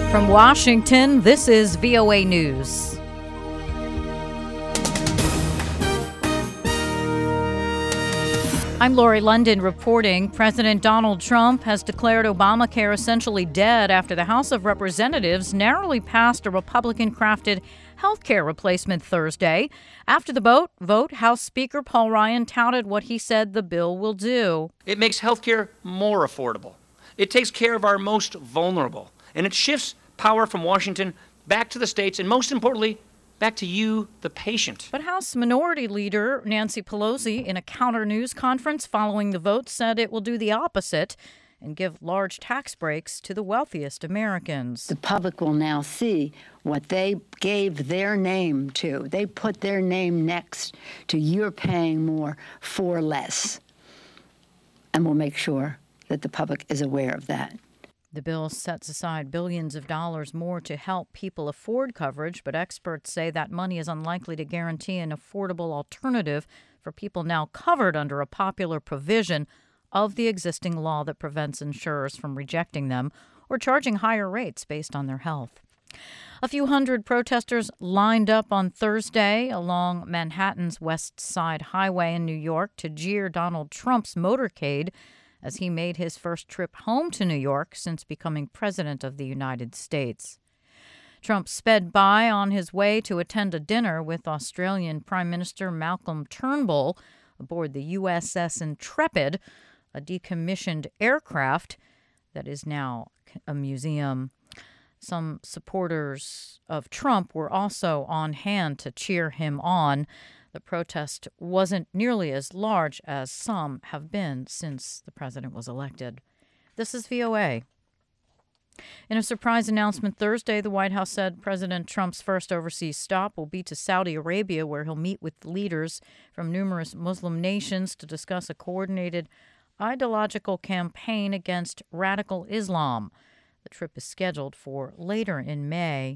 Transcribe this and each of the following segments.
From Washington, this is VOA News. I'm Lori London reporting. President Donald Trump has declared Obamacare essentially dead after the House of Representatives narrowly passed a Republican-crafted health care replacement Thursday. After the vote, House Speaker Paul Ryan touted what he said the bill will do. It makes health care more affordable. It takes care of our most vulnerable. And it shifts power from Washington back to the states, and most importantly, back to you, the patient. But House Minority Leader Nancy Pelosi, in a counter news conference following the vote, said it will do the opposite and give large tax breaks to the wealthiest Americans. The public will now see what they gave their name to. They put their name next to you're paying more for less. And we'll make sure that the public is aware of that. The bill sets aside billions of dollars more to help people afford coverage, but experts say that money is unlikely to guarantee an affordable alternative for people now covered under a popular provision of the existing law that prevents insurers from rejecting them or charging higher rates based on their health. A few hundred protesters lined up on Thursday along Manhattan's West Side Highway in New York to jeer Donald Trump's motorcade as he made his first trip home to New York since becoming president of the United States. Trump sped by on his way to attend a dinner with Australian Prime Minister Malcolm Turnbull aboard the USS Intrepid, a decommissioned aircraft that is now a museum. Some supporters of Trump were also on hand to cheer him on. The protest wasn't nearly as large as some have been since the president was elected. This is VOA. In a surprise announcement Thursday, the White House said President Trump's first overseas stop will be to Saudi Arabia, where he'll meet with leaders from numerous Muslim nations to discuss a coordinated ideological campaign against radical Islam. The trip is scheduled for later in May.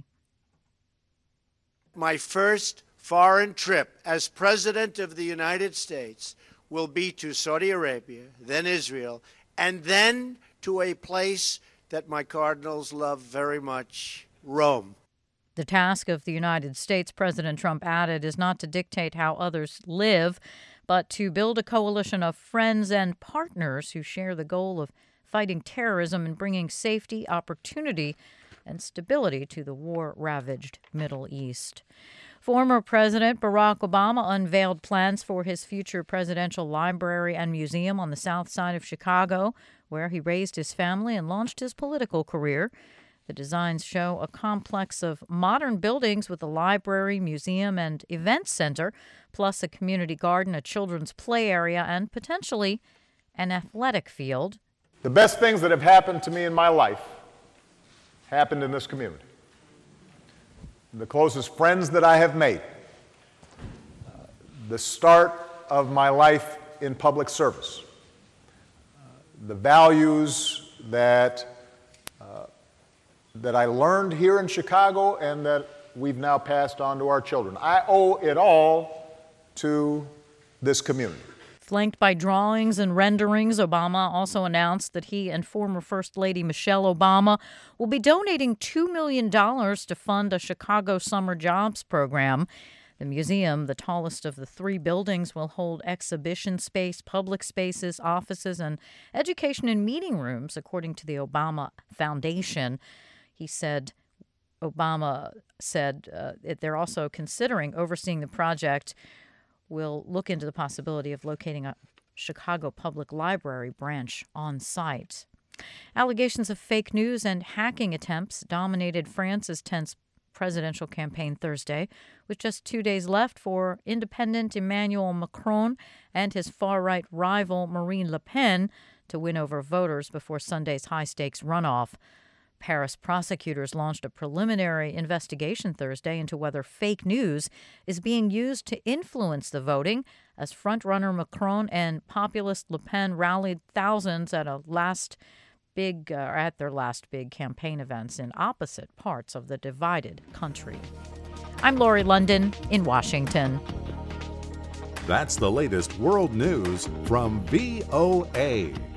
My first foreign trip as President of the United States will be to Saudi Arabia, then Israel, and then to a place that my cardinals love very much, Rome. The task of the United States, President Trump added, is not to dictate how others live, but to build a coalition of friends and partners who share the goal of fighting terrorism and bringing safety, opportunity, and stability to the war-ravaged Middle East. Former President Barack Obama unveiled plans for his future presidential library and museum on the south side of Chicago, where he raised his family and launched his political career. The designs show a complex of modern buildings with a library, museum, and event center, plus a community garden, a children's play area, and potentially an athletic field. The best things that have happened to me in my life happened in this community. The closest friends that I have made, the start of my life in public service, the values that I learned here in Chicago and that we've now passed on to our children. I owe it all to this community. Flanked by drawings and renderings, Obama also announced that he and former First Lady Michelle Obama will be donating $2 million to fund a Chicago summer jobs program. The museum, the tallest of the three buildings, will hold exhibition space, public spaces, offices, and education and meeting rooms, according to the Obama Foundation. Obama said they're also considering overseeing the project. Will look into the possibility of locating a Chicago Public Library branch on site. Allegations of fake news and hacking attempts dominated France's tense presidential campaign Thursday, with just 2 days left for independent Emmanuel Macron and his far-right rival Marine Le Pen to win over voters before Sunday's high-stakes runoff. Paris prosecutors launched a preliminary investigation Thursday into whether fake news is being used to influence the voting, as frontrunner Macron and populist Le Pen rallied thousands at their last big campaign events in opposite parts of the divided country. I'm Lori London in Washington. That's the latest world news from VOA.